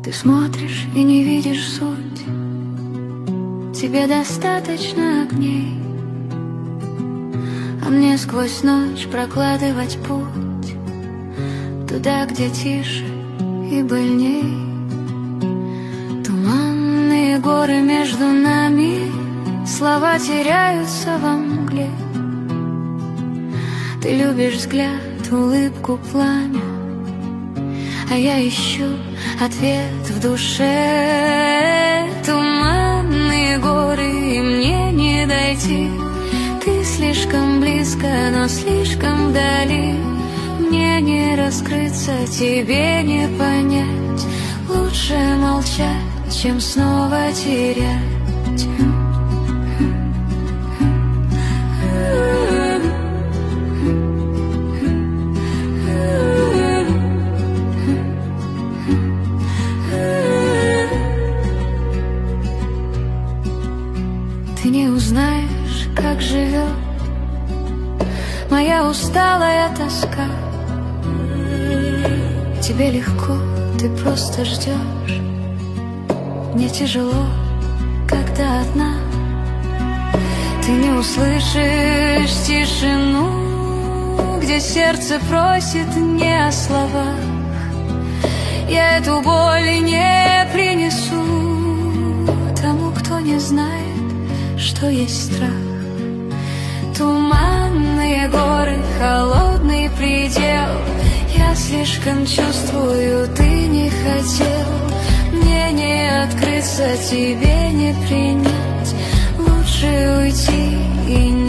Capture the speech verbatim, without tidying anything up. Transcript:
Ты смотришь и не видишь суть, тебе достаточно огней, а мне сквозь ночь прокладывать путь туда, где тише и больней. Туманные горы между нами, слова теряются во мгле. Ты любишь взгляд, улыбку, пламя, а я ищу ответ в душе. Туманные горы, и мне не дойти. Ты слишком близко, но слишком вдали. Мне не раскрыться, тебе не понять. Лучше молчать, чем снова терять. Ты не узнаешь, как живет моя усталая тоска. Тебе легко, ты просто ждешь. Мне тяжело, когда одна. Ты не услышишь тишину, где сердце просит не о словах. Я эту боль не принесу тому, кто не знает, что есть страх. Туманные горы, холодный предел. Я слишком чувствую, ты не хотел. Мне не открыться, тебе не принять. Лучше уйти и не